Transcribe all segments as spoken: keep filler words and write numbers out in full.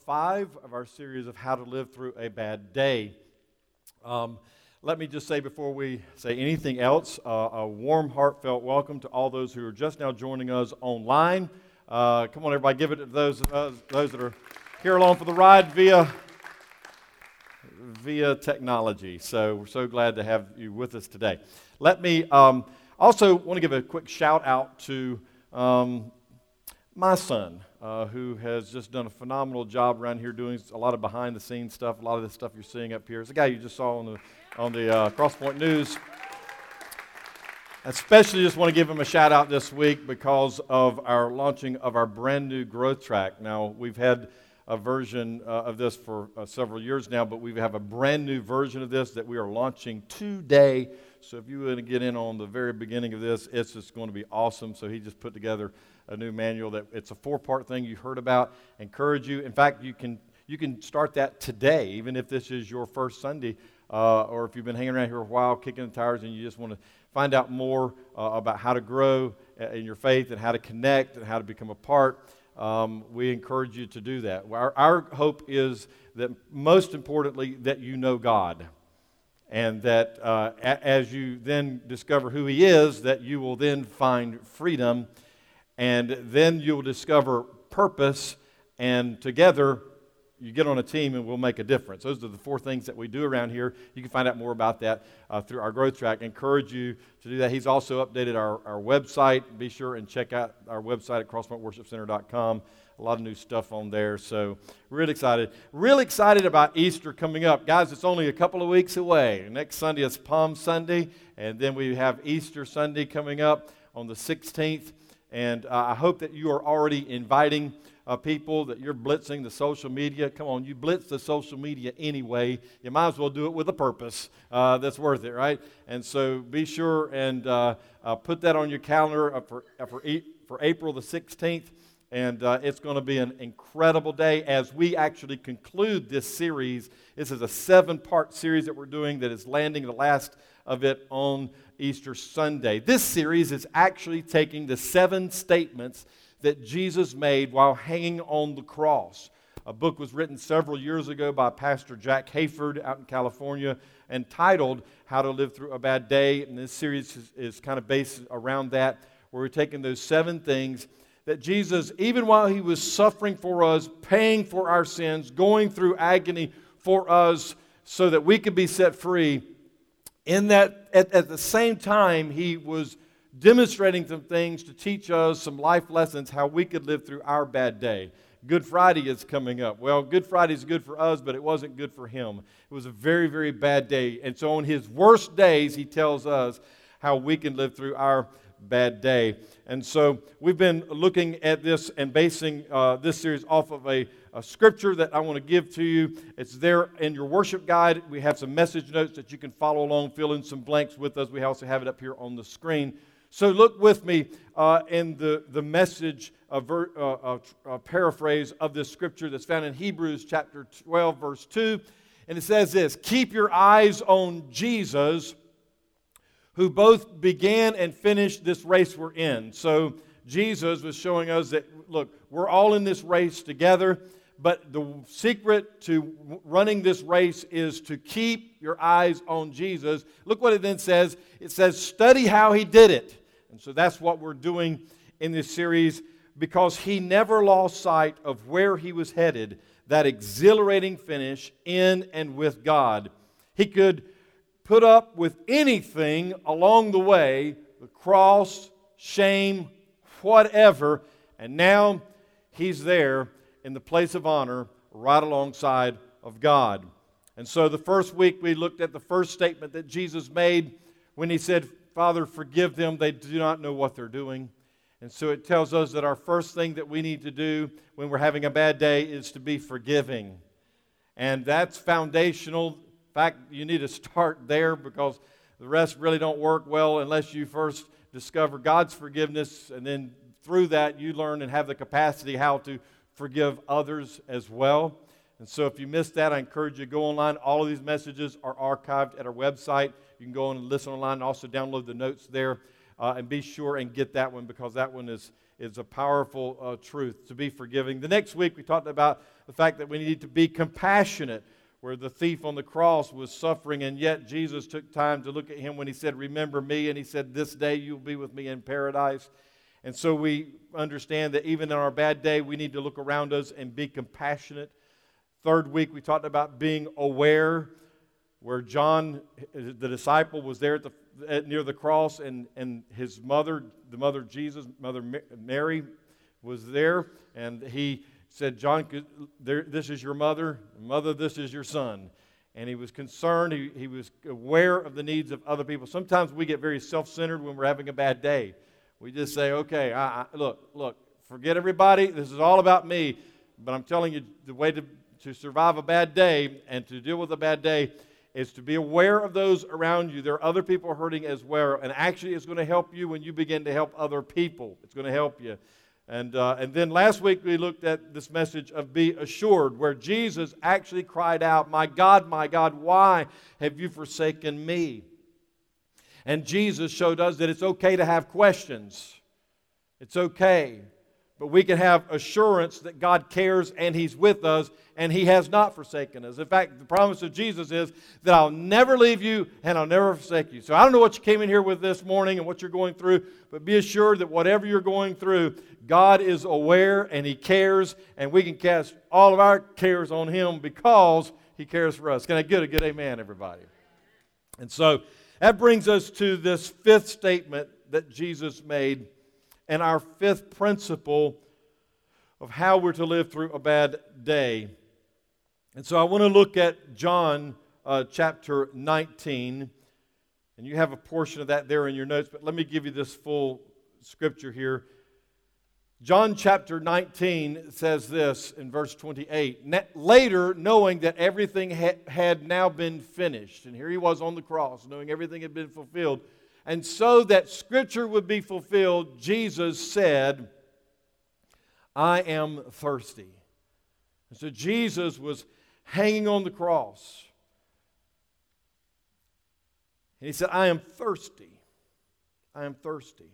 five of our series of How to Live Through a Bad Day. Um, let me just say before we say anything else, uh, a warm, heartfelt welcome to all those who are just now joining us online. Uh, come on, everybody, give it to those, uh, those that are here along for the ride via, via technology. So we're so glad to have you with us today. Let me um, also want to give a quick shout out to um, my son, uh, who has just done a phenomenal job around here doing a lot of behind-the-scenes stuff. A lot of this stuff you're seeing up here. It's the guy you just saw on the on the uh, Crosspoint News. I especially just want to give him a shout-out this week because of our launching of our brand new growth track. Now, we've had a version uh, of this for uh, several years now, but we have a brand new version of this that we are launching today. So if you want to get in on the very beginning of this, it's just going to be awesome. So he just put together a new manual that it's a four-part thing you heard about. Encourage you. In fact, you can you can start that today, even if this is your first Sunday, uh, or if you've been hanging around here a while, kicking the tires, and you just want to find out more uh, about how to grow in your faith and how to connect and how to become a part. Um, we encourage you to do that. Our, our hope is that, most importantly, that you know God. And that uh, a- as you then discover who He is, that you will then find freedom, and then you'll discover purpose, and together you get on a team and we'll make a difference. Those are the four things that we do around here. You can find out more about that uh, through our growth track. I encourage you to do that. He's also updated our, our website. Be sure and check out our website at crosspoint worship center dot com. A lot of new stuff on there, so really excited. Really excited about Easter coming up. Guys, it's only a couple of weeks away. Next Sunday is Palm Sunday, and then we have Easter Sunday coming up on the sixteenth. And uh, I hope that you are already inviting uh, people, that you're blitzing the social media. Come on, you blitz the social media anyway. You might as well do it with a purpose uh, that's worth it, right? And so be sure and uh, uh, put that on your calendar uh, for, uh, for, e- for April the sixteenth. And uh, it's going to be an incredible day as we actually conclude this series. This is a seven-part series that we're doing that is landing the last of it on Easter Sunday. This series is actually taking the seven statements that Jesus made while hanging on the cross. A book was written several years ago by Pastor Jack Hayford out in California, entitled How to Live Through a Bad Day. And this series is, is kind of based around that, where we're taking those seven things that Jesus, even while He was suffering for us, paying for our sins, going through agony for us so that we could be set free, in that at, at the same time He was demonstrating some things to teach us some life lessons, how we could live through our bad day. Good Friday is coming up. Well, Good Friday is good for us, but it wasn't good for Him. It was a very, very bad day. And so on His worst days, He tells us how we can live through our bad day. And so we've been looking at this and basing uh, this series off of a, a scripture that I want to give to you. It's there in your worship guide. We have some message notes that you can follow along, fill in some blanks with us. We also have it up here on the screen. So look with me uh, in the, the message, uh, ver, uh, uh, uh, paraphrase of this scripture that's found in Hebrews chapter twelve, verse two. And it says this: keep your eyes on Jesus, who both began and finished this race we're in. So Jesus was showing us that, look, we're all in this race together, but the secret to running this race is to keep your eyes on Jesus. Look what it then says. It says, study how He did it. And so that's what we're doing in this series, because He never lost sight of where He was headed, that exhilarating finish in and with God. He could put up with anything along the way, the cross, shame, whatever, and now He's there in the place of honor right alongside of God. And so the first week we looked at the first statement that Jesus made when He said, Father, forgive them, they do not know what they're doing. And so it tells us that our first thing that we need to do when we're having a bad day is to be forgiving. And that's foundational. In fact, you need to start there, because the rest really don't work well unless you first discover God's forgiveness, and then through that you learn and have the capacity how to forgive others as well. And so if you missed that, I encourage you to go online. All of these messages are archived at our website. You can go on and listen online and also download the notes there. Uh, and be sure and get that one, because that one is, is a powerful uh, truth, to be forgiving. The next week we talked about the fact that we need to be compassionate, where the thief on the cross was suffering, and yet Jesus took time to look at him when he said, "Remember me," and he said, "This day you'll be with me in paradise." And so we understand that even in our bad day, we need to look around us and be compassionate. Third week, we talked about being aware, where John, the disciple, was there at the, at, near the cross, and, and his mother, the mother of Jesus, Mother Mary, was there, and he said, "John, there, this is your mother. Mother, this is your son." And he was concerned. He, he was aware of the needs of other people. Sometimes we get very self-centered when we're having a bad day. We just say, okay, I, I, look, look, forget everybody. This is all about me. But I'm telling you, the way to, to survive a bad day and to deal with a bad day is to be aware of those around you. There are other people hurting as well. And actually, it's going to help you when you begin to help other people. It's going to help you. And, uh, and then last week, we looked at this message of be assured, where Jesus actually cried out, "My God, my God, why have you forsaken me?" And Jesus showed us that it's okay to have questions. It's okay. But we can have assurance that God cares and He's with us and He has not forsaken us. In fact, the promise of Jesus is that I'll never leave you and I'll never forsake you. So I don't know what you came in here with this morning and what you're going through, but be assured that whatever you're going through, God is aware and He cares, and we can cast all of our cares on Him because He cares for us. Can I get a good amen, everybody? And so that brings us to this fifth statement that Jesus made, and our fifth principle of how we're to live through a bad day. And so I want to look at John uh, chapter nineteen, and you have a portion of that there in your notes, but let me give you this full scripture here. John chapter nineteen says this in verse twenty-eight. Later, knowing that everything ha- had now been finished, and here he was on the cross, knowing everything had been fulfilled, and so that Scripture would be fulfilled, Jesus said, "I am thirsty." And so Jesus was hanging on the cross, and He said, "I am thirsty. I am thirsty."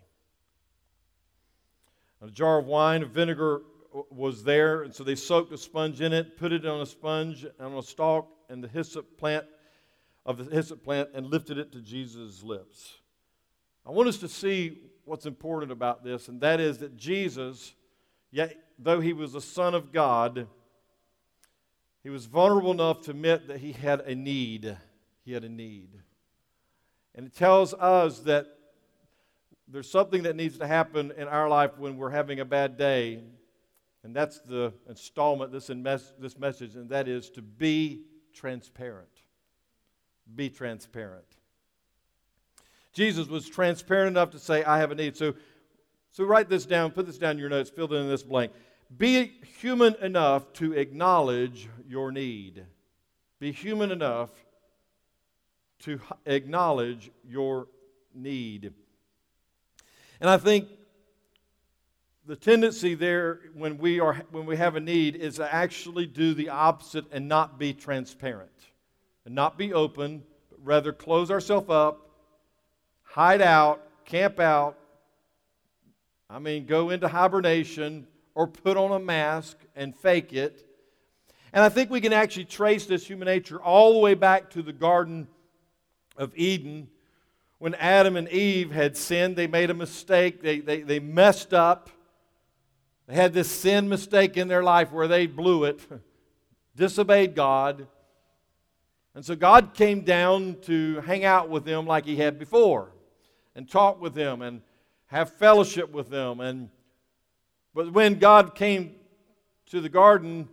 A jar of wine, of vinegar was there, and so they soaked a sponge in it, put it on a sponge, on a stalk, and the hyssop plant of the hyssop plant, and lifted it to Jesus' lips. I want us to see what's important about this, and that is that Jesus, yet though He was the Son of God, He was vulnerable enough to admit that He had a need. He had a need. And it tells us that there's something that needs to happen in our life when we're having a bad day, and that's the installment this in mes- this message, and that is to be transparent. Be transparent. Jesus was transparent enough to say, "I have a need." So, so write this down, put this down in your notes, fill in this blank. Be human enough to acknowledge your need. Be human enough to acknowledge your need. And I think the tendency there when we are when we have a need is to actually do the opposite and not be transparent. And not be open, but rather close ourselves up, hide out, camp out, I mean go into hibernation or put on a mask and fake it. And I think we can actually trace this human nature all the way back to the Garden of Eden. When Adam and Eve had sinned, they made a mistake. They, they, they messed up. They had this sin mistake in their life where they blew it, disobeyed God. And so God came down to hang out with them like He had before and talk with them and have fellowship with them. And but when God came to the garden,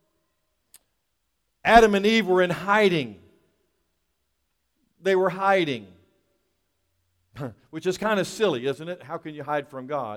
Adam and Eve were in hiding. They were hiding. Which is kind of silly, isn't it? How can you hide from God?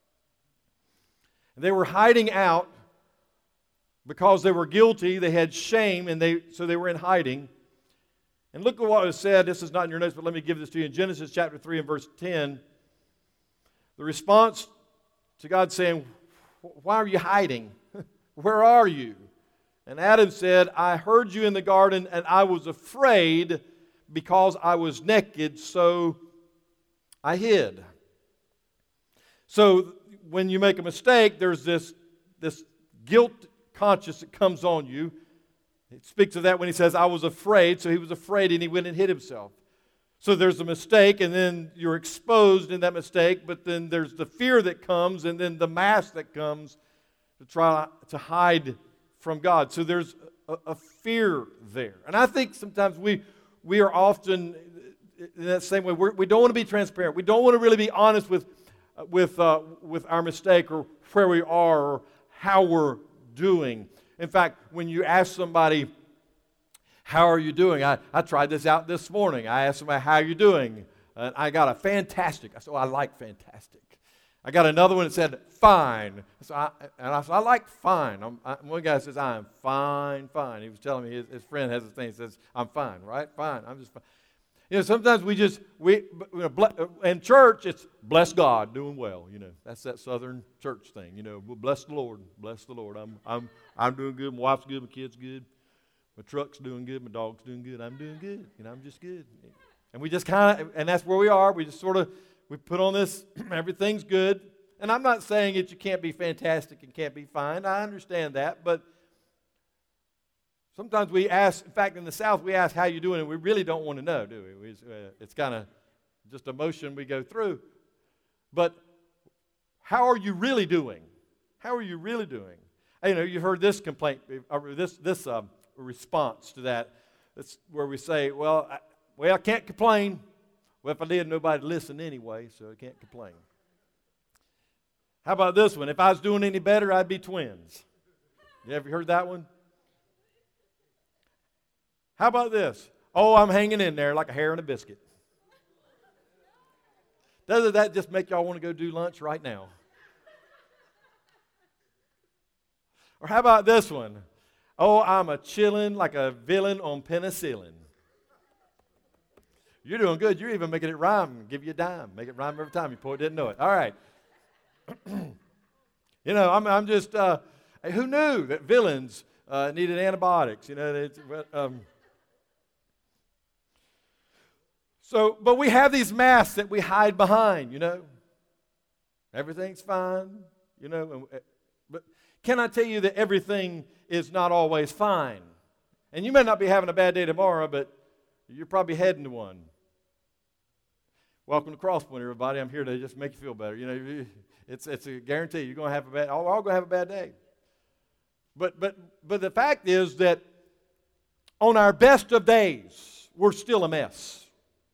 They were hiding out because they were guilty. They had shame, and they so they were in hiding. And look at what was said. This is not in your notes, but let me give this to you. In Genesis chapter three and verse ten, the response to God saying, "Why are you hiding? Where are you?" And Adam said, "I heard you in the garden, and I was afraid because I was naked, so I hid." So when you make a mistake, there's this, this guilt conscience that comes on you. It speaks of that when he says, I was afraid, so he was afraid and he went and hid himself. So there's a mistake, and then you're exposed in that mistake, but then there's the fear that comes, and then the mask that comes to try to hide from God. So there's a, a fear there. And I think sometimes we we are often in that same way. We're, we don't want to be transparent. We don't want to really be honest with, with, uh, with our mistake or where we are or how we're doing. In fact, when you ask somebody, how are you doing? I, I tried this out this morning. I asked somebody, how are you doing? And I got a fantastic. I said, oh, I like fantastic. I got another one that said, fine. So I, and I said, I like fine. I'm, I, one guy says, I'm fine, fine. He was telling me his, his friend has a thing. He says, I'm fine, right? Fine. I'm just fine. You know, sometimes we just, we you know, in church, it's bless God, doing well. You know, that's that Southern church thing. You know, well, bless the Lord, bless the Lord. I'm, I'm, I'm doing good. My wife's good. My kid's good. My truck's doing good. My dog's doing good. I'm doing good. You know, I'm just good. And we just kind of, and that's where we are. We just sort of, we put on this, everything's good. And I'm not saying that you can't be fantastic and can't be fine. I understand that. But sometimes we ask, in fact, in the South, we ask how you doing, and we really don't want to know, do we? we uh, it's kind of just emotion we go through. But how are you really doing? How are you really doing? You know, you've heard this complaint, or this this um, response to that. It's where we say, well, I, well, I can't complain. Well, if I did, nobody'd listen anyway, so I can't complain. How about this one? If I was doing any better, I'd be twins. You ever heard that one? How about this? Oh, I'm hanging in there like a hair in a biscuit. Doesn't that just make y'all want to go do lunch right now? Or how about this one? Oh, I'm a chillin' like a villain on penicillin. You're doing good. You're even making it rhyme. Give you a dime. Make it rhyme every time. You poet didn't know it. All right. You know, I'm, I'm just, uh, who knew that villains uh, needed antibiotics? You know, it's, um, so, but we have these masks that we hide behind, you know. Everything's fine, you know. And, but can I tell you that everything is not always fine? And you may not be having a bad day tomorrow, but you're probably heading to one. Welcome to Crosspoint, everybody. I'm here to just make you feel better. You know, it's it's a guarantee you're going to have a bad. We're all going to have a bad day. But but but the fact is that on our best of days, we're still a mess.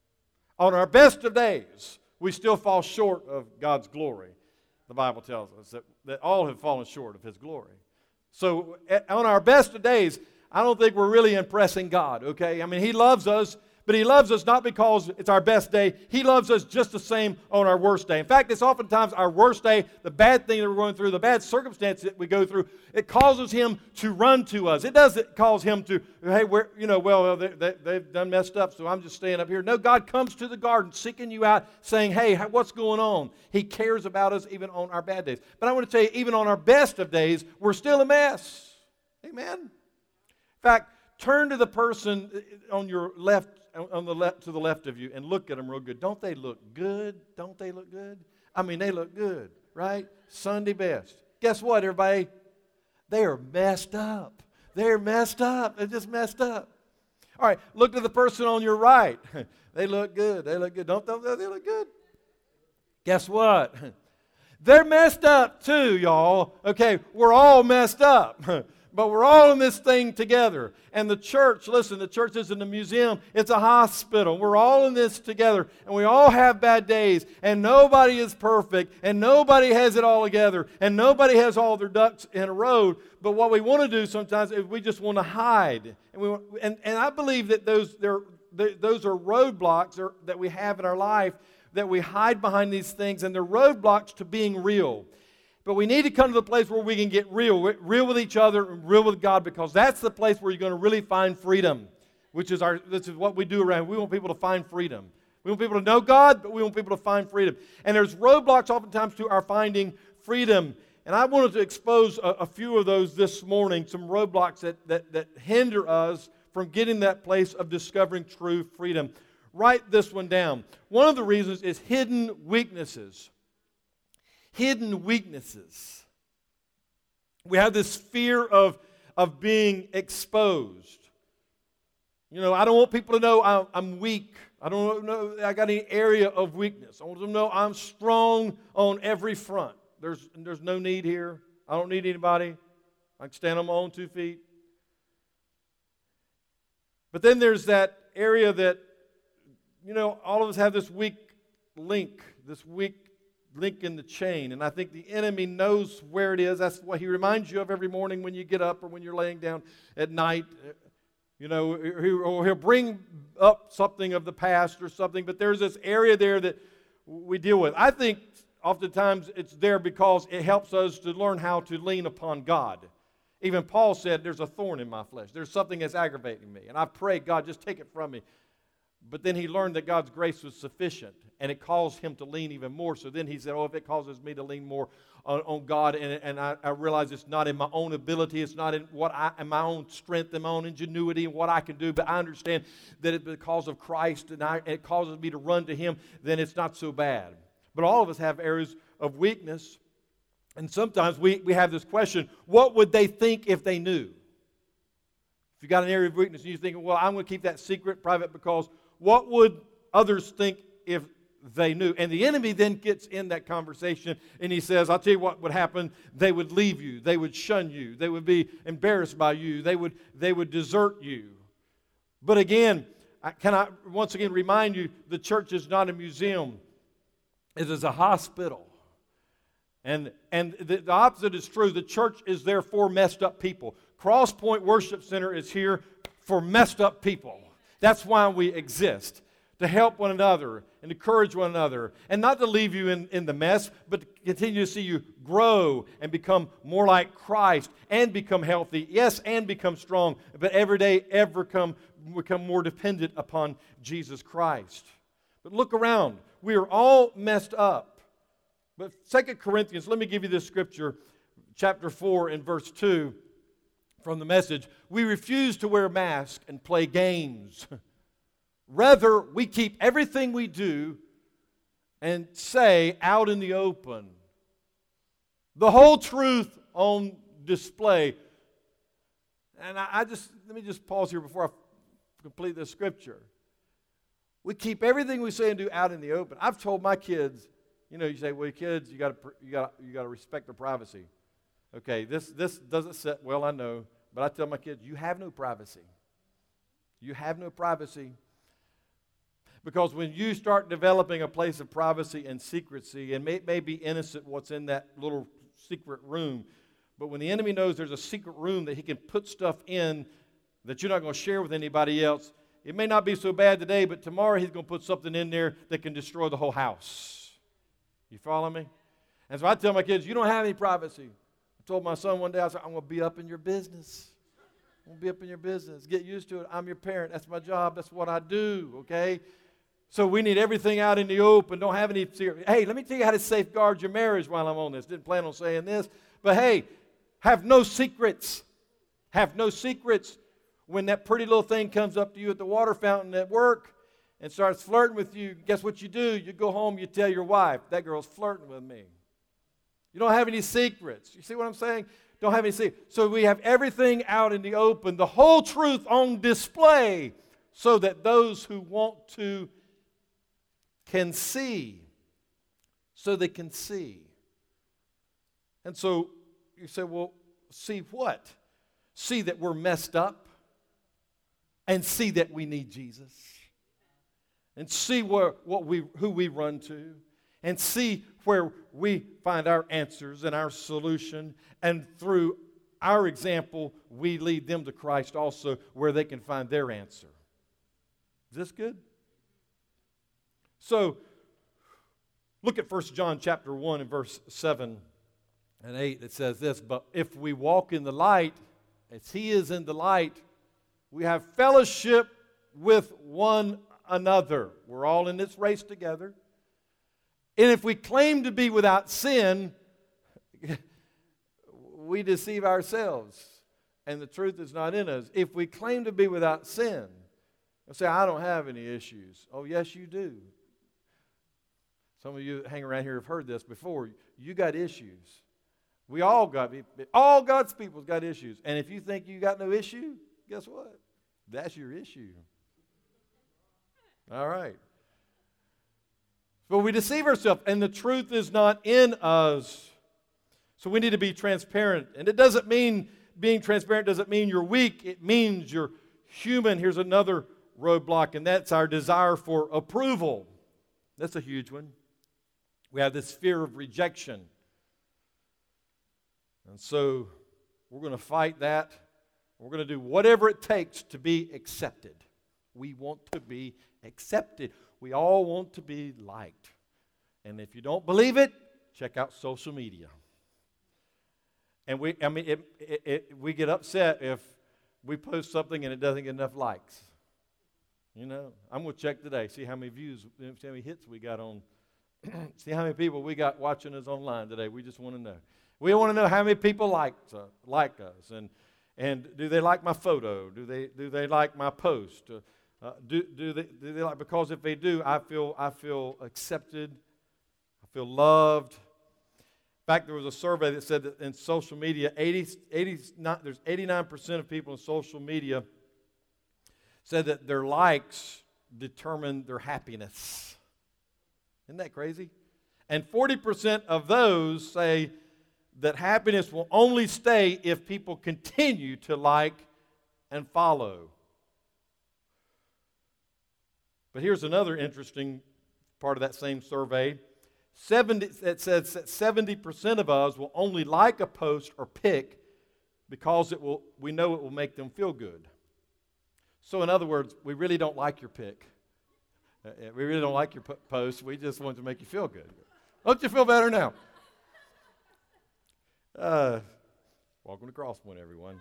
On our best of days, we still fall short of God's glory. The Bible tells us that, that all have fallen short of His glory. So at, on our best of days, I don't think we're really impressing God, okay? I mean, He loves us, but He loves us not because it's our best day. He loves us just the same on our worst day. In fact, it's oftentimes our worst day, the bad thing that we're going through, the bad circumstance that we go through, it causes Him to run to us. It doesn't cause Him to, hey, we're, you know, well, they, they, they've done messed up, so I'm just staying up here. No, God comes to the garden, seeking you out, saying, hey, what's going on? He cares about us even on our bad days. But I want to tell you, even on our best of days, we're still a mess. Amen? In fact, turn to the person on your left, on the left, to the left of you, and look at them real good. Don't they look good? Don't they look good? I mean, they look good, right? Sunday best. Guess what, everybody? They are messed up. They're messed up. They're just messed up. All right, look to the person on your right. They look good. They look good. Don't they? They look good. Guess what? They're messed up too, y'all. Okay, we're all messed up. But we're all in this thing together. And the church, listen, the church isn't a museum. It's a hospital. We're all in this together. And we all have bad days. And nobody is perfect. And nobody has it all together. And nobody has all their ducks in a row. But what we want to do sometimes is we just want to hide. And we, and, and I believe that those, those are roadblocks that we have in our life, that we hide behind these things. And they're roadblocks to being real. But we need to come to the place where we can get real, real with each other and real with God, because that's the place where you're going to really find freedom, which is our, this is what we do around. We want people to find freedom. We want people to know God, but we want people to find freedom. And there's roadblocks oftentimes to our finding freedom. And I wanted to expose a, a few of those this morning, some roadblocks that, that, that hinder us from getting that place of discovering true freedom. Write this one down. One of the reasons is hidden weaknesses. hidden weaknesses. We have this fear of, of being exposed. You know, I don't want people to know I'm, I'm weak. I don't know I got any area of weakness. I want them to know I'm strong on every front. There's, there's no need here. I don't need anybody. I can stand on my own two feet. But then there's that area that, you know, all of us have this weak link, this weak link in the chain. And I think the enemy knows where it is. That's what he reminds you of every morning when you get up or when you're laying down at night. You know, or he'll bring up something of the past or something. But there's this area there that we deal with. I think oftentimes it's there because it helps us to learn how to lean upon God. Even Paul said, there's a thorn in my flesh. There's something that's aggravating me. And I pray, God, just take it from me. But then he learned that God's grace was sufficient, and it caused him to lean even more. So then he said, oh, if it causes me to lean more on, on God, and, and I, I realize it's not in my own ability, it's not in what I, in my own strength, and my own ingenuity, and what I can do, but I understand that it's because of Christ, and, I, and it causes me to run to him, then it's not so bad. But all of us have areas of weakness. And sometimes we, we have this question, what would they think if they knew? If you got an area of weakness and you're thinking, well, I'm going to keep that secret, private, because what would others think if they knew? And the enemy then gets in that conversation and he says, I'll tell you what would happen. They would leave you. They would shun you. They would be embarrassed by you. They would, they would desert you. But again, can I once again remind you, the church is not a museum. It is a hospital. And, and the, the opposite is true. The church is there for messed up people. Cross Point Worship Center is here for messed up people. That's why we exist, to help one another and encourage one another. And not to leave you in, in the mess, but to continue to see you grow and become more like Christ and become healthy. Yes, and become strong, but every day ever come, become more dependent upon Jesus Christ. But look around. We are all messed up. But Second Corinthians, let me give you this scripture, chapter four and verse two from the Message. We refuse to wear masks and play games. Rather, we keep everything we do and say out in the open. The whole truth on display. And I, I just, let me just pause here before I complete this scripture. We keep everything we say and do out in the open. I've told my kids, you know, you say, well, kids, you got to you got you got to respect their privacy. Okay, this this doesn't sit well, I know, but I tell my kids, you have no privacy. You have no privacy. Because when you start developing a place of privacy and secrecy, and it may be innocent what's in that little secret room, but when the enemy knows there's a secret room that he can put stuff in that you're not going to share with anybody else, it may not be so bad today, but tomorrow he's going to put something in there that can destroy the whole house. You follow me? And so I tell my kids, you don't have any privacy. I told my son one day, I said, I'm going to be up in your business. I'm going to be up in your business. Get used to it. I'm your parent. That's my job. That's what I do, okay? So we need everything out in the open. Don't have any secret. Hey, let me tell you how to safeguard your marriage while I'm on this. Didn't plan on saying this. But hey, have no secrets. Have no secrets. When that pretty little thing comes up to you at the water fountain at work and starts flirting with you, guess what you do? You go home, you tell your wife, that girl's flirting with me. You don't have any secrets. You see what I'm saying? Don't have any secrets. So we have everything out in the open, the whole truth on display, so that those who want to can see. So they can see. And so you say, well, see what? See that we're messed up, and see that we need Jesus. And see where, what we, who we run to, and see where we find our answers and our solution, and through our example, we lead them to Christ also, where they can find their answer. Is this good? So, look at First John chapter one and verse seven and eight. It says this, but if we walk in the light, as he is in the light, we have fellowship with one another. We're all in this race together. And if we claim to be without sin, we deceive ourselves, and the truth is not in us. If we claim to be without sin, and say, I don't have any issues. Oh, yes, you do. Some of you that hang around here have heard this before. You got issues. We all got, all God's people's got issues. And if you think you got no issue, guess what? That's your issue. All right. But we deceive ourselves, and the truth is not in us. So we need to be transparent. And it doesn't mean, being transparent doesn't mean you're weak. It means you're human. Here's another roadblock, and that's our desire for approval. That's a huge one. We have this fear of rejection. And so we're going to fight that. We're going to do whatever it takes to be accepted. We want to be accepted. We all want to be liked. And if you don't believe it, check out social media. And we, I mean, it, it, it, we get upset if we post something and it doesn't get enough likes. You know, I'm going to check today, see how many views, see how many hits we got on, see how many people we got watching us online today. We just want to know. We want to know how many people like, uh, like us. And and do they like my photo? Do they do they like my post? Uh, uh, do do they do they like? Because if they do, I feel I feel accepted. I feel loved. In fact, there was a survey that said that in social media, eighty, eighty, not, there's eighty-nine percent of people in social media said that their likes determine their happiness. Isn't that crazy? And forty percent of those say that happiness will only stay if people continue to like and follow. But here's another interesting part of that same survey. seventy, it says that seventy percent of us will only like a post or pic because it will, we know it will make them feel good. So in other words, we really don't like your pic. Uh, we really don't like your po- post. We just want to make you feel good. Don't you feel better now? Uh, welcome to Crosspoint, everyone.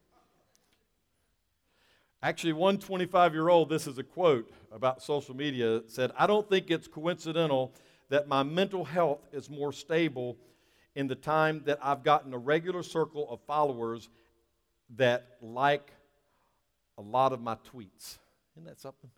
Actually, one twenty-five-year-old, this is a quote about social media, said, "I don't think it's coincidental that my mental health is more stable in the time that I've gotten a regular circle of followers that like a lot of my tweets." Isn't that something?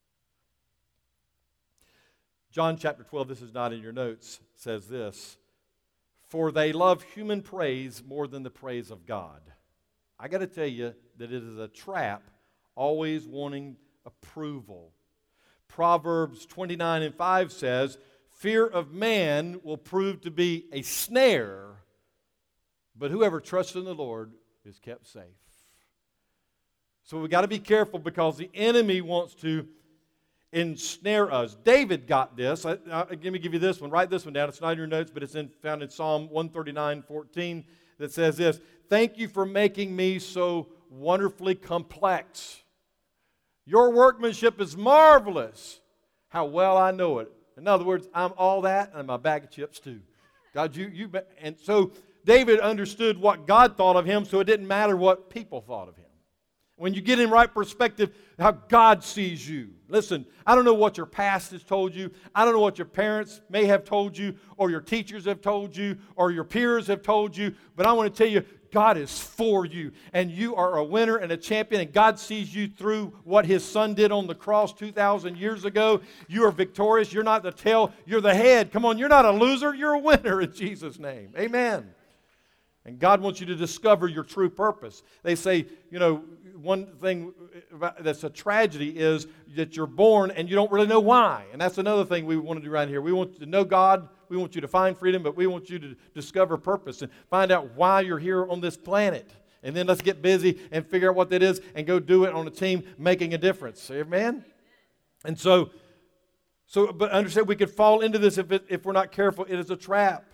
John chapter twelve, this is not in your notes, says this, "For they love human praise more than the praise of God." I got to tell you that it is a trap, always wanting approval. Proverbs twenty-nine and five says, "Fear of man will prove to be a snare, but whoever trusts in the Lord is kept safe." So we've got to be careful because the enemy wants to ensnare us. David got this. I, I, let me give you this one. Write this one down. It's not in your notes, but it's in, found in Psalm one thirty-nine, fourteen that says this, "Thank you for making me so wonderfully complex. Your workmanship is marvelous. How well I know it." In other words, I'm all that and I'm a bag of chips too. God, you, you, and so David understood what God thought of him, so it didn't matter what people thought of him. When you get in right perspective, how God sees you. Listen, I don't know what your past has told you. I don't know what your parents may have told you, or your teachers have told you, or your peers have told you, but I want to tell you, God is for you, and you are a winner and a champion, and God sees you through what His Son did on the cross two thousand years ago. You are victorious. You're not the tail. You're the head. Come on, you're not a loser. You're a winner in Jesus' name. Amen. And God wants you to discover your true purpose. They say, you know, one thing that's a tragedy is that you're born and you don't really know why. And that's another thing we want to do right here. We want you to know God. We want you to find freedom, but we want you to discover purpose and find out why you're here on this planet. And then let's get busy and figure out what that is and go do it on a team making a difference. Amen? And so, so but understand we could fall into this if, it, if we're not careful. It is a trap.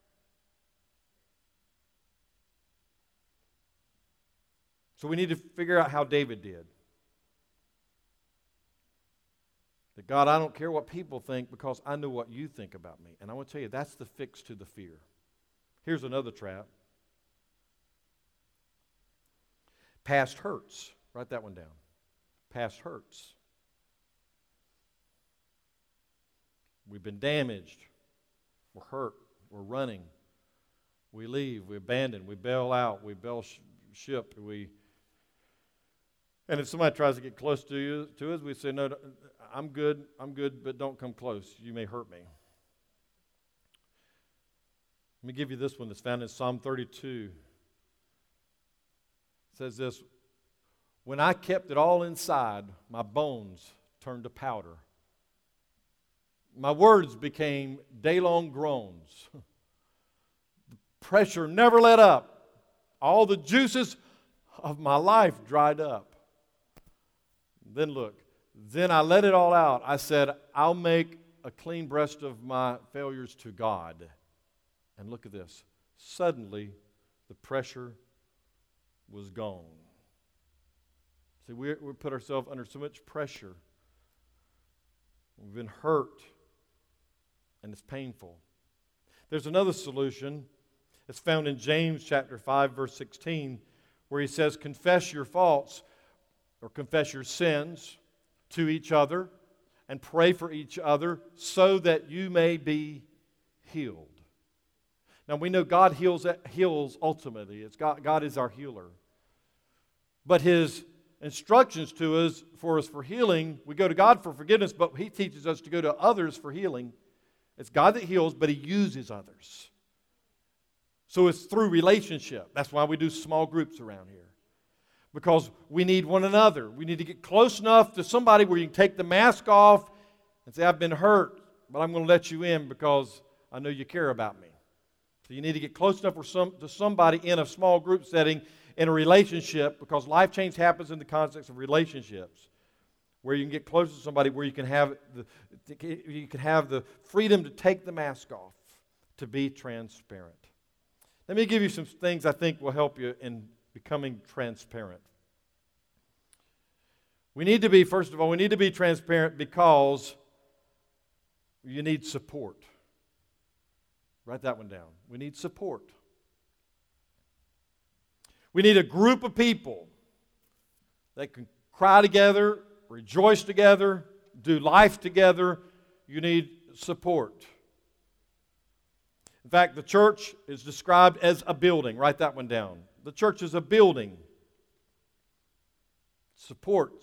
So we need to figure out how David did. That God, I don't care what people think because I know what you think about me. And I want to tell you, that's the fix to the fear. Here's another trap. Past hurts. Write that one down. Past hurts. We've been damaged. We're hurt. We're running. We leave. We abandon. We bail out. We bail sh- ship. We... And if somebody tries to get close to you, to us, we say, no, I'm good, I'm good, but don't come close. You may hurt me. Let me give you this one that's found in Psalm thirty-two. It says this, when I kept it all inside, my bones turned to powder. My words became day-long groans. The pressure never let up. All the juices of my life dried up. Then look, then I let it all out. I said, I'll make a clean breast of my failures to God. And look at this. Suddenly, the pressure was gone. See, we we put ourselves under so much pressure. We've been hurt, and it's painful. There's another solution. It's found in James chapter five, verse sixteen, where he says, confess your faults or confess your sins to each other and pray for each other so that you may be healed. Now, we know God heals, heals ultimately. It's God, God is our healer. But His instructions to us, for us for healing, we go to God for forgiveness, but He teaches us to go to others for healing. It's God that heals, but He uses others. So it's through relationship. That's why we do small groups around here. Because we need one another. We need to get close enough to somebody where you can take the mask off and say, I've been hurt, but I'm going to let you in because I know you care about me. So you need to get close enough for some, to somebody in a small group setting, in a relationship, because life change happens in the context of relationships, where you can get close to somebody where you can have the, you can have the freedom to take the mask off, to be transparent. Let me give you some things I think will help you in becoming transparent. We need to be, first of all, we need to be transparent because you need support. Write that one down. We need support. We need a group of people that can cry together, rejoice together, do life together. You need support. In fact, the church is described as a building. Write that one down. The church is a building. Support.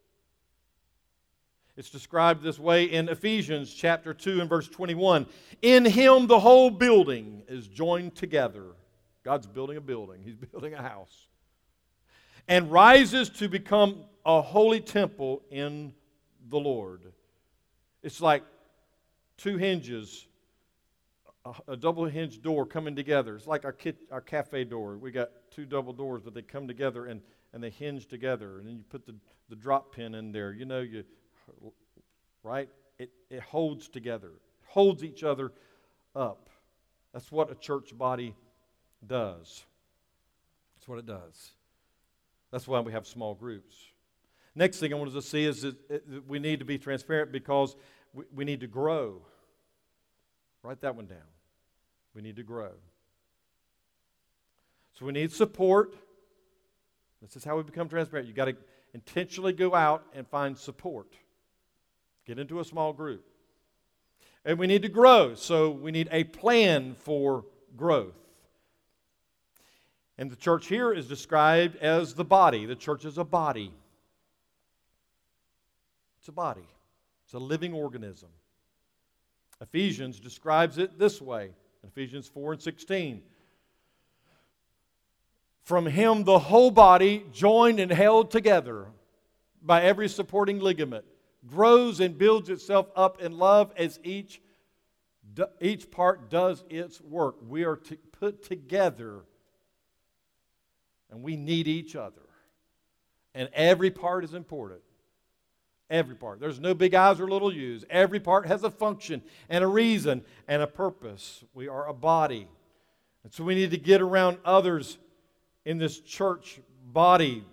It's described this way in Ephesians chapter two and verse twenty-one. In Him the whole building is joined together. God's building a building. He's building a house. And rises to become a holy temple in the Lord. It's like two hinges, a, a double hinge door coming together. It's like our kit, our cafe door. We got two double doors, but they come together and, and they hinge together. And then you put the, the drop pin in there. You know, you right? It, it holds together. It holds each other up. That's what a church body does. That's what it does. That's why we have small groups. Next thing I wanted to see is that, that we need to be transparent because we, we need to grow. Write that one down. We need to grow. So we need support. This is how we become transparent. You've got to intentionally go out and find support. Get into a small group. And we need to grow, so we need a plan for growth. And the church here is described as the body. The church is a body. It's a body. It's a living organism. Ephesians describes it this way. Ephesians four and sixteen. From Him the whole body, joined and held together by every supporting ligament, grows and builds itself up in love as each, each part does its work. We are to put together, and we need each other. And every part is important. Every part. There's no big I's or little U's. Every part has a function and a reason and a purpose. We are a body. And so we need to get around others in this church body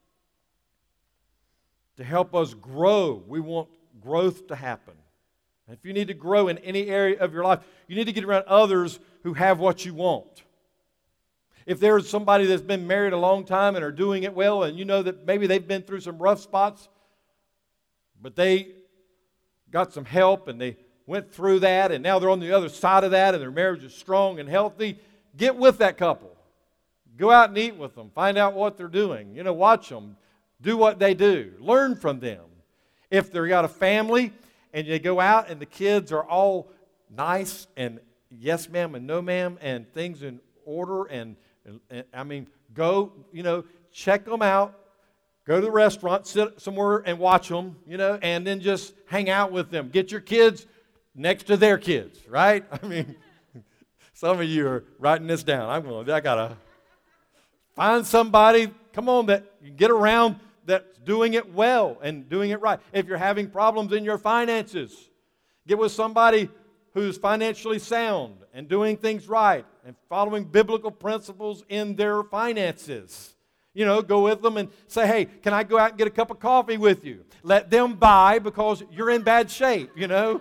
to help us grow. We want growth to happen. And if you need to grow in any area of your life, you need to get around others who have what you want. If there's somebody that's been married a long time and are doing it well, and you know that maybe they've been through some rough spots, but they got some help and they went through that, and now they're on the other side of that, and their marriage is strong and healthy, get with that couple. Go out and eat with them. Find out what they're doing. You know, watch them. Do what they do. Learn from them. If they've got a family and you go out and the kids are all nice and yes ma'am and no ma'am and things in order and, and, and I mean, go, you know, check them out. Go to the restaurant, sit somewhere and watch them, you know, and then just hang out with them. Get your kids next to their kids, right? I mean, some of you are writing this down. I'm going, I got to find somebody, come on, that you get around that's doing it well and doing it right. If you're having problems in your finances, get with somebody who's financially sound and doing things right and following biblical principles in their finances. You know, go with them and say, hey, can I go out and get a cup of coffee with you? Let them buy because you're in bad shape, you know.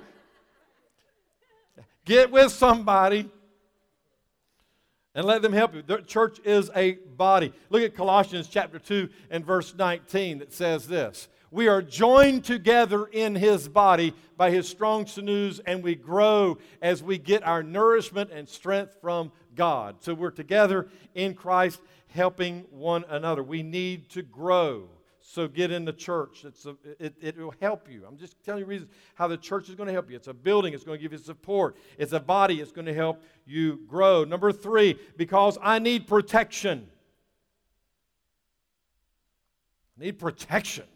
Get with somebody and let them help you. The church is a body. Look at Colossians chapter two and verse nineteen that says this. We are joined together in His body by His strong sinews, and we grow as we get our nourishment and strength from God. So we're together in Christ, helping one another. We need to grow. So get in the church. It's a, it, it will help you. I'm just telling you reasons how the church is going to help you. It's a building. It's going to give you support. It's a body. It's going to help you grow. Number three, because I need protection. I need protection.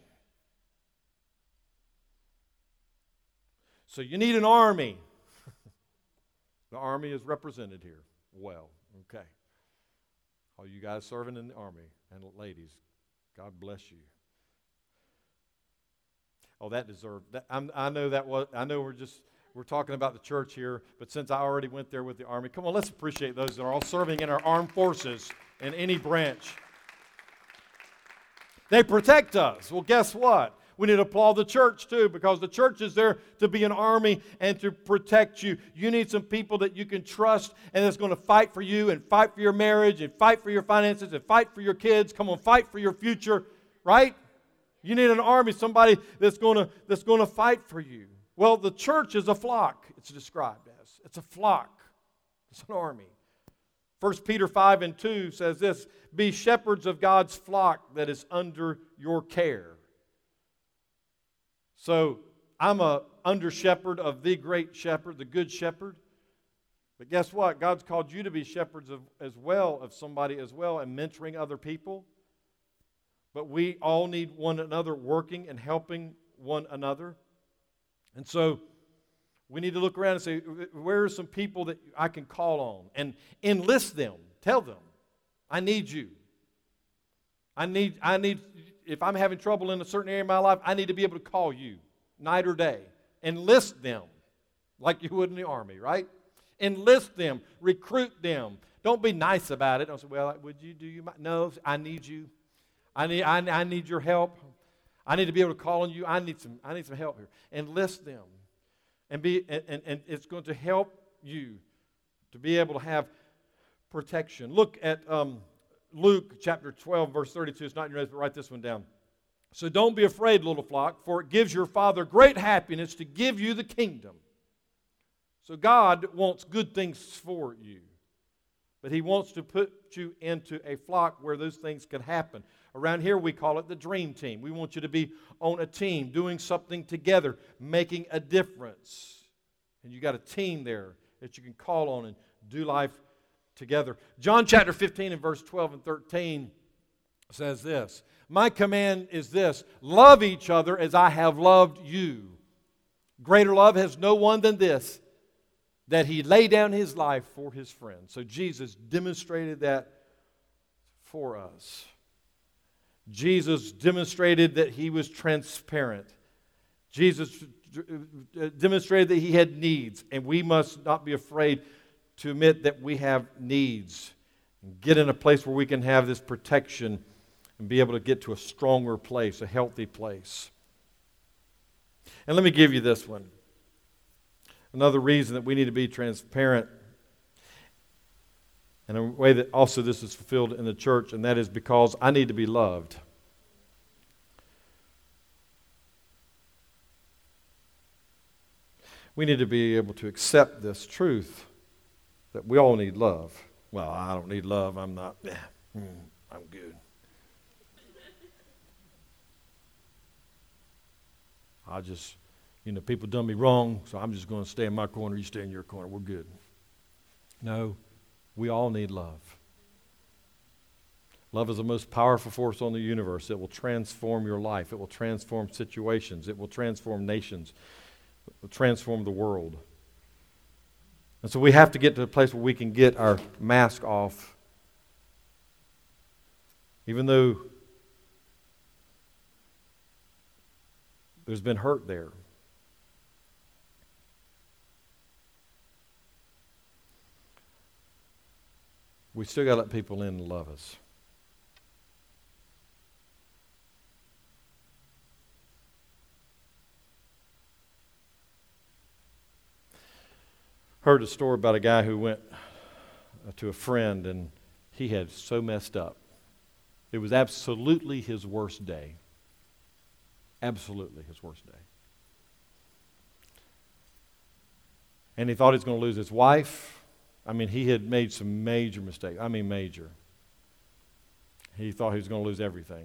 So you need an army. The army is represented here. Well, okay. All you guys serving in the army and ladies, God bless you. Oh, that deserved. That, I'm, I know that was. I know we're just we're talking about the church here, but since I already went there with the army, come on, let's appreciate those that are all serving in our armed forces in any branch. They protect us. Well, guess what? We need to applaud the church too, because the church is there to be an army and to protect you. You need some people that you can trust and that's going to fight for you and fight for your marriage and fight for your finances and fight for your kids. Come on, fight for your future, right? You need an army, somebody that's going to that's going to fight for you. Well, the church is a flock, it's described as. It's a flock. It's an army. First Peter five and two says this, be shepherds of God's flock that is under your care. So I'm a under shepherd of the great shepherd, the good shepherd. But guess what? God's called you to be shepherds of, as well of somebody as well and mentoring other people. But we all need one another working and helping one another. And so we need to look around and say, where are some people that I can call on? And enlist them. Tell them, I need you. I need, I need, if I'm having trouble in a certain area of my life, I need to be able to call you night or day. Enlist them like you would in the army, right? Enlist them. Recruit them. Don't be nice about it. Don't say, well, would you do you? No, I need you. I need, I, I need your help. I need to be able to call on you. I need some, I need some help here. Enlist them. And, be, and, and, and it's going to help you to be able to have protection. Look at um, Luke chapter twelve, verse thirty-two. It's not in your notes, but write this one down. So don't be afraid, little flock, for it gives your Father great happiness to give you the kingdom. So God wants good things for you. But He wants to put you into a flock where those things can happen. Around here we call it the dream team. We want you to be on a team, doing something together, making a difference. And you got a team there that you can call on and do life together. John chapter fifteen and verse twelve and thirteen says this, my command is this, love each other as I have loved you. Greater love has no one than this, that He laid down His life for His friends. So Jesus demonstrated that for us. Jesus demonstrated that He was transparent. Jesus demonstrated that He had needs, and we must not be afraid to admit that we have needs. And get in a place where we can have this protection and be able to get to a stronger place, a healthy place. And let me give you this one. Another reason that we need to be transparent, and a way that also this is fulfilled in the church, and that is because I need to be loved. We need to be able to accept this truth that we all need love. Well, I don't need love. I'm not, yeah, mm, I'm good. I just, you know, people done me wrong, so I'm just going to stay in my corner, you stay in your corner. We're good. No, we all need love. Love is the most powerful force on the universe. It will transform your life. It will transform situations. It will transform nations. It will transform the world. And so we have to get to a place where we can get our mask off. Even though there's been hurt there. We still got to let people in and love us. Heard a story about a guy who went to a friend and he had so messed up. It was absolutely his worst day. Absolutely his worst day. And he thought he was going to lose his wife. I mean, he had made some major mistakes. I mean, major. He thought he was going to lose everything.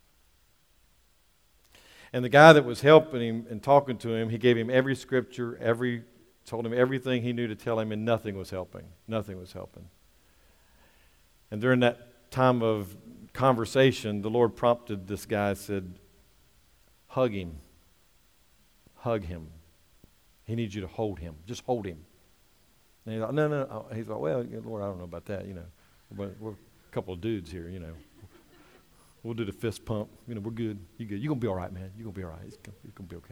And the guy that was helping him and talking to him, he gave him every scripture, every told him everything he knew to tell him, and nothing was helping. Nothing was helping. And during that time of conversation, the Lord prompted this guy, said, hug him. Hug him. He needs you to hold him. Just hold him. And he thought, no, no, no. He thought, well, Lord, I don't know about that, you know. We're, we're a couple of dudes here, you know. We'll do the fist pump. You know, we're good. You good. You're going to be all right, man. You're going to be all right. It's going to be okay.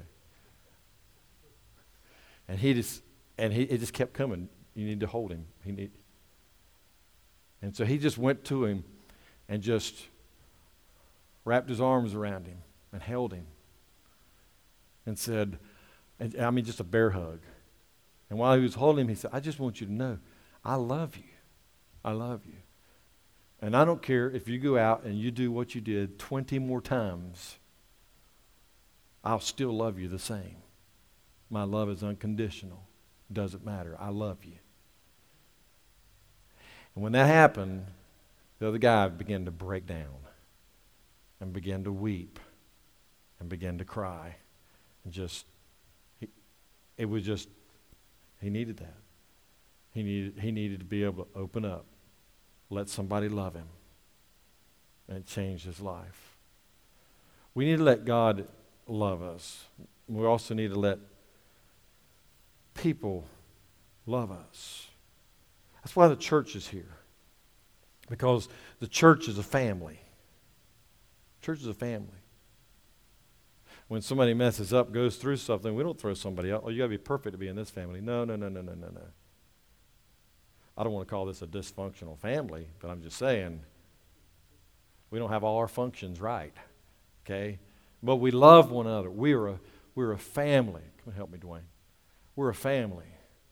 And he just, and he, it just kept coming. You need to hold him. He need, and so he just went to him and just wrapped his arms around him and held him and said, and, I mean, just a bear hug. And while he was holding him, he said, I just want you to know, I love you. I love you. And I don't care if you go out and you do what you did twenty more times, I'll still love you the same. My love is unconditional. Doesn't matter. I love you. And when that happened, the other guy began to break down and began to weep and began to cry. And just, he, it was just, he needed that. He needed, he needed to be able to open up, let somebody love him, and it changed his life. We need to let God love us. We also need to let people love us. That's why the church is here. Because the church is a family. Church is a family. When somebody messes up, goes through something, we don't throw somebody out. Oh, you got to be perfect to be in this family. No, no, no, no, no, no, no. I don't want to call this a dysfunctional family, but I'm just saying we don't have all our functions right. Okay? But we love one another. We're a, we're a family. Come on, help me, Dwayne. We're a family,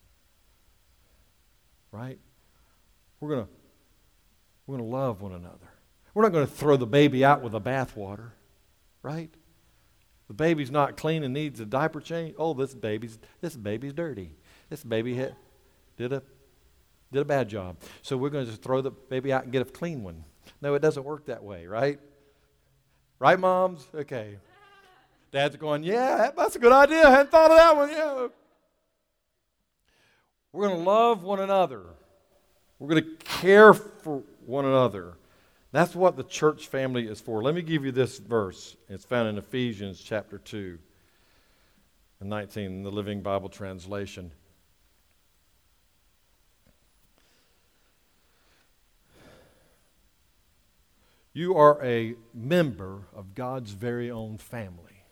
right? We're gonna we're gonna love one another. We're not going to throw the baby out with the bathwater, right? The baby's not clean and needs a diaper change. Oh, this baby's this baby's dirty. This baby hit, did a did a bad job. So we're going to just throw the baby out and get a clean one. No, it doesn't work that way, right? Right, moms? Okay. Dad's going, yeah, that's a good idea. I hadn't thought of that one. Yeah. We're going to love one another. We're going to care for one another. That's what the church family is for. Let me give you this verse. It's found in Ephesians chapter two and nineteen in the Living Bible translation. You are a member of God's very own family.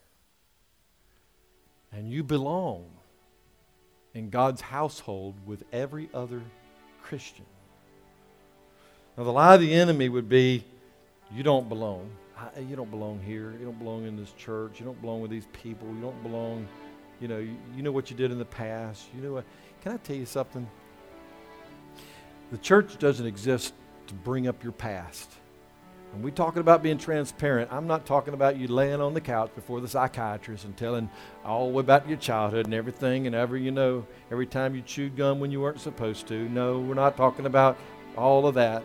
And you belong in God's household with every other Christian. Now, the lie of the enemy would be, you don't belong. I, you don't belong here. You don't belong in this church. You don't belong with these people. You don't belong, you know, you, you know what you did in the past. You know what? Can I tell you something? The church doesn't exist to bring up your past. When we're talking about being transparent, I'm not talking about you laying on the couch before the psychiatrist and telling all the way about your childhood and everything and every, you know, every time you chewed gum when you weren't supposed to. No, we're not talking about all of that.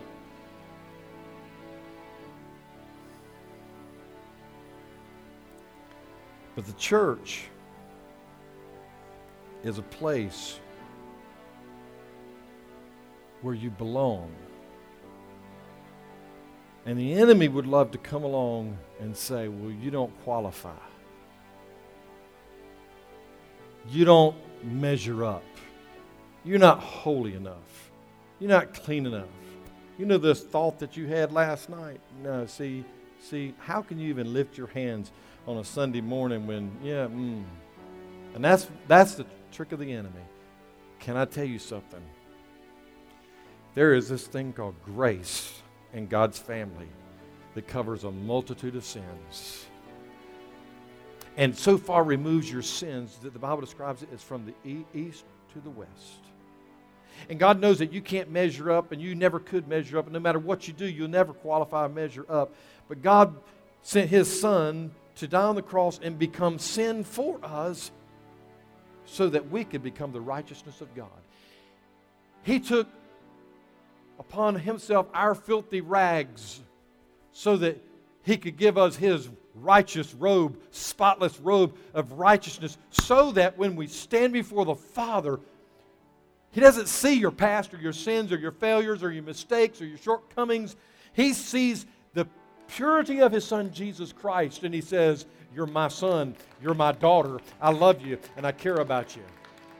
But the church is a place where you belong. And the enemy would love to come along and say, well, you don't qualify. You don't measure up. You're not holy enough. You're not clean enough. You know this thought that you had last night? No, see, see, how can you even lift your hands on a Sunday morning when, yeah, mm. And that's that's the trick of the enemy. Can I tell you something? There is this thing called grace in God's family that covers a multitude of sins. And so far removes your sins that the Bible describes it as from the e- east to the west. And God knows that you can't measure up, and you never could measure up. And no matter what you do, you'll never qualify to measure up. But God sent His Son to die on the cross and become sin for us so that we could become the righteousness of God. He took upon Himself our filthy rags so that He could give us His righteous robe, spotless robe of righteousness, so that when we stand before the Father, He doesn't see your past or your sins or your failures or your mistakes or your shortcomings. He sees the purity of His Son, Jesus Christ, and He says, you're my son, you're my daughter, I love you, and I care about you.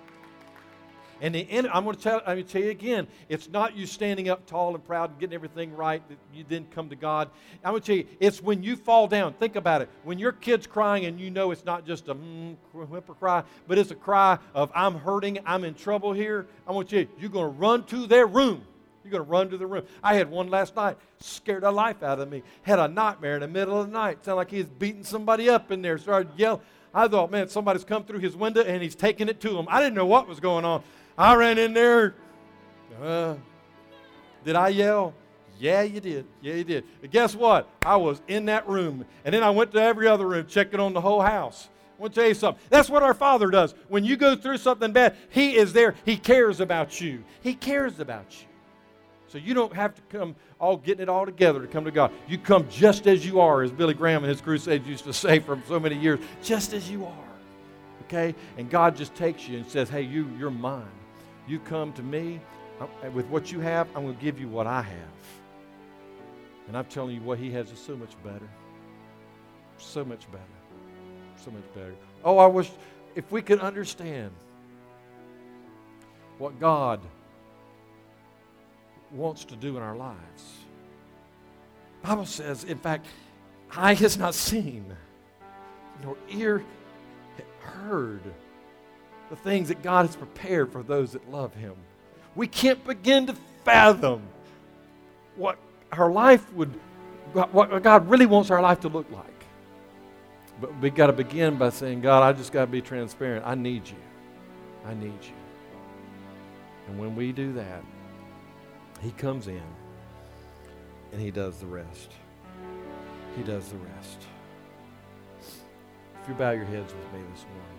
And the end, I'm going to tell, I'm going to tell you again, it's not you standing up tall and proud and getting everything right that you then come to God. I'm going to tell you, it's when you fall down. Think about it. When your kid's crying and you know it's not just a mm, whimper cry, but it's a cry of I'm hurting, I'm in trouble here. I'm going to tell you, you're going to run to their room. You're going to run to the room. I had one last night, scared the life out of me. Had a nightmare in the middle of the night. Sounded like he was beating somebody up in there. Started yelling. I thought, man, somebody's come through his window and he's taking it to him. I didn't know what was going on. I ran in there. Uh, did I yell? Yeah, you did. Yeah, you did. But guess what? I was in that room. And then I went to every other room, checking on the whole house. I want to tell you something. That's what our Father does. When you go through something bad, He is there. He cares about you. He cares about you. So you don't have to come all getting it all together to come to God. You come just as you are, as Billy Graham and his crusades used to say for so many years, just as you are. Okay? And God just takes you and says, hey, you, you're mine. You come to me with what you have, I'm going to give you what I have. And I'm telling you, what He has is so much better. So much better. So much better. Oh, I wish if we could understand what God wants to do in our lives. The Bible says, in fact, eye has not seen, nor ear heard the things that God has prepared for those that love Him. We can't begin to fathom what our life would, what God really wants our life to look like. But we've got to begin by saying, God, I just got to be transparent. I need you. I need you. And when we do that, He comes in and He does the rest. He does the rest. If you bow your heads with me this morning.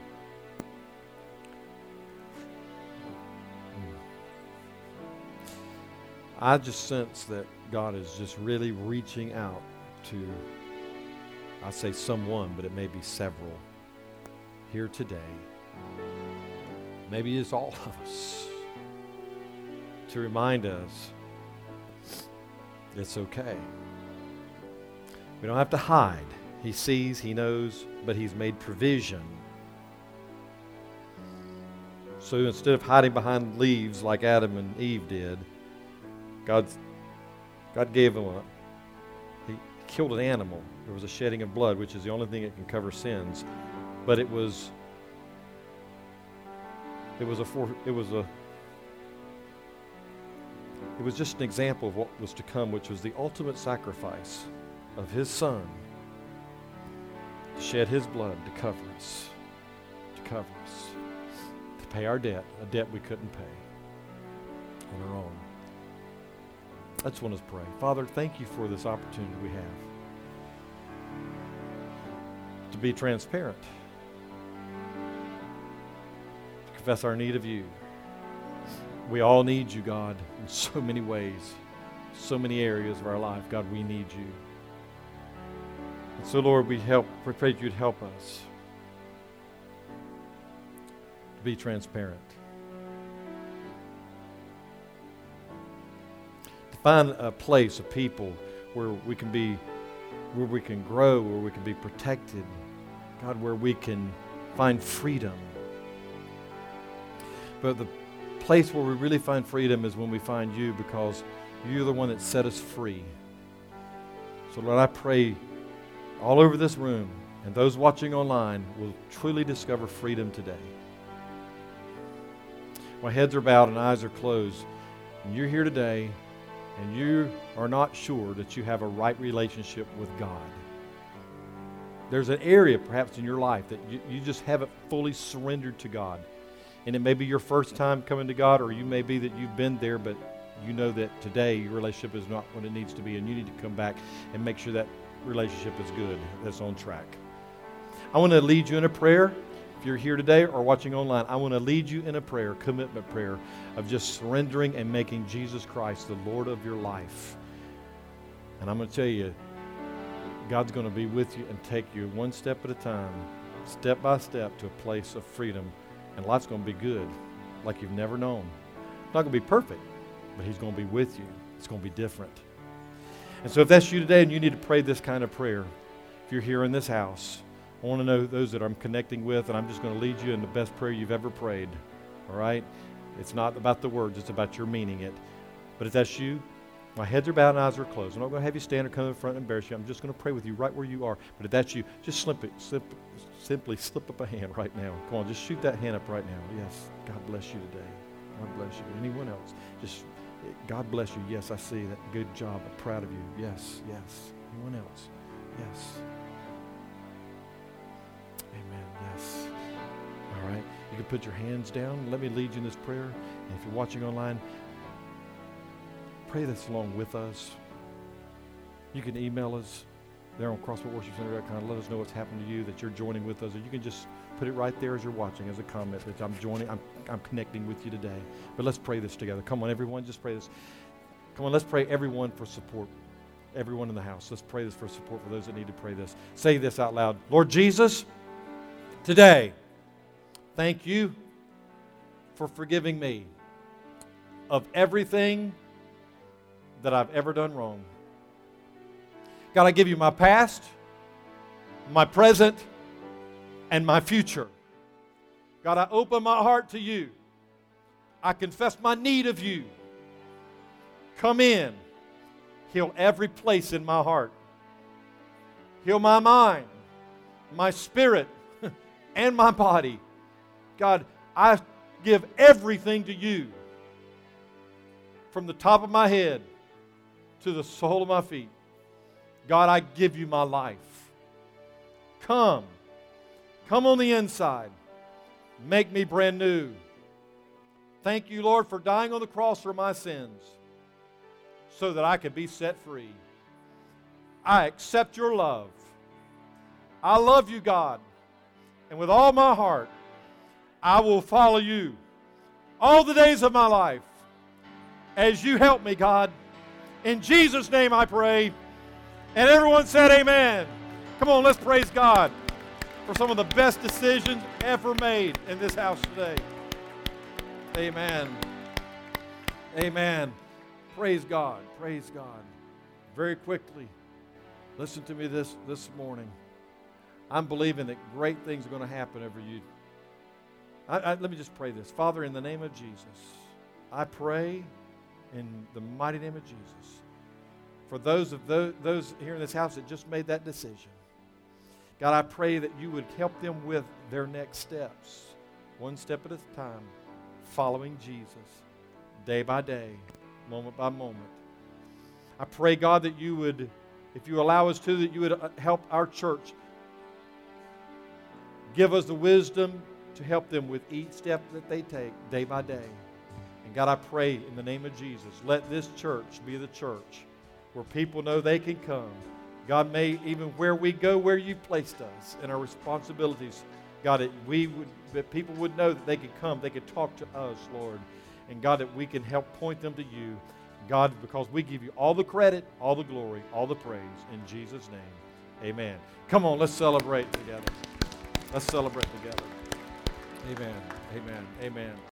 I just sense that God is just really reaching out to, I say someone, but it may be several here today. Maybe it's all of us, to remind us it's okay. We don't have to hide. He sees, He knows, but He's made provision. So instead of hiding behind leaves like Adam and Eve did, God's, God gave them a, He killed an animal. There was a shedding of blood, which is the only thing that can cover sins. But it was, it was a, for, it was a, it was just an example of what was to come, which was the ultimate sacrifice of His Son to shed His blood to cover us, to cover us, to pay our debt, a debt we couldn't pay on our own. I just want us to pray. Father, thank You for this opportunity we have to be transparent, to confess our need of You. We all need You, God, in so many ways, so many areas of our life. God, we need You. And so, Lord, we help, we pray that You'd help us to be transparent. Find a place, a people where we can be, where we can grow, where we can be protected. God, where we can find freedom. But the place where we really find freedom is when we find you, because you're the one that set us free. So Lord, I pray all over this room and those watching online will truly discover freedom today. My heads are bowed and eyes are closed, and you're here today and you are not sure that you have a right relationship with God. There's an area perhaps in your life that you, you just haven't fully surrendered to God. And it may be your first time coming to God, or you may be that you've been there, but you know that today your relationship is not what it needs to be, and you need to come back and make sure that relationship is good, that's on track. I want to lead you in a prayer. If you're here today or watching online, I want to lead you in a prayer, commitment prayer, of just surrendering and making Jesus Christ the Lord of your life. And I'm going to tell you, God's going to be with you and take you one step at a time, step by step, to a place of freedom. And life's going to be good, like you've never known. It's not going to be perfect, but He's going to be with you. It's going to be different. And so if that's you today and you need to pray this kind of prayer, if you're here in this house, I want to know those that I'm connecting with, and I'm just going to lead you in the best prayer you've ever prayed. All right? It's not about the words, it's about your meaning it. But if that's you, my heads are bowed and eyes are closed. I'm not going to have you stand or come in front and embarrass you. I'm just going to pray with you right where you are. But if that's you, just slip it, slip, simply slip up a hand right now. Come on, just shoot that hand up right now. Yes, God bless you today. God bless you. Anyone else? Just, God bless you. Yes, I see that. Good job. I'm proud of you. Yes, yes. Anyone else? Yes. Amen. Yes. All right. You can put your hands down. Let me lead you in this prayer. And if you're watching online, pray this along with us. You can email us there on crosspoint worship center dot com. Let us know what's happened to you, that you're joining with us. Or you can just put it right there as you're watching as a comment that I'm joining, I'm, I'm connecting with you today. But let's pray this together. Come on, everyone, just pray this. Come on, let's pray everyone for support. Everyone in the house, let's pray this for support for those that need to pray this. Say this out loud. Lord Jesus, today, thank you for forgiving me of everything that I've ever done wrong. God, I give you my past, my present, and my future. God, I open my heart to you. I confess my need of you. Come in. Heal every place in my heart. Heal my mind, my spirit, and my body. God, I give everything to you, from the top of my head to the sole of my feet. God, I give you my life. Come. Come on the inside. Make me brand new. Thank you, Lord, for dying on the cross for my sins so that I could be set free. I accept your love. I love you, God. And with all my heart, I will follow you all the days of my life as you help me, God. In Jesus' name I pray. And everyone said amen. Come on, let's praise God for some of the best decisions ever made in this house today. Amen. Amen. Praise God. Praise God. Very quickly, listen to me this, this morning. I'm believing that great things are going to happen over you. I, I, let me just pray this. Father, in the name of Jesus, I pray in the mighty name of Jesus for those of those, those here in this house that just made that decision. God, I pray that you would help them with their next steps, one step at a time, following Jesus, day by day, moment by moment. I pray, God, that you would, if you allow us to, that you would help our church. Give us the wisdom to help them with each step that they take, day by day. And God, I pray in the name of Jesus, let this church be the church where people know they can come. God, may even where we go, where you've placed us and our responsibilities, God, that we would, that people would know that they could come, they could talk to us, Lord. And God, that we can help point them to you. God, because we give you all the credit, all the glory, all the praise. In Jesus' name, amen. Come on, let's celebrate together. Let's celebrate together. Amen. Amen. Amen.